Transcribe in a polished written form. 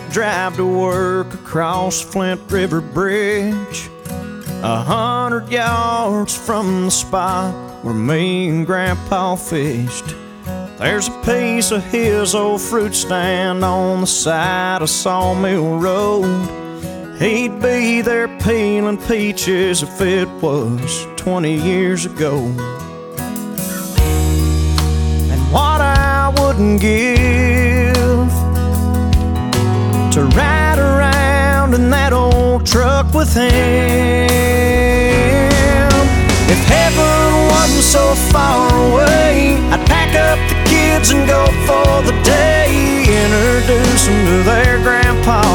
drive to work across Flint River Bridge, 100 yards from the spot where me and Grandpa fished. There's a piece of his old fruit stand on the side of Sawmill Road. He'd be there peeling peaches if it was 20 years ago. And what I wouldn't give to ride around in that old truck with him. If heaven wasn't so far away, I'd pack up the kids and go for the day, introduce them to their grandpa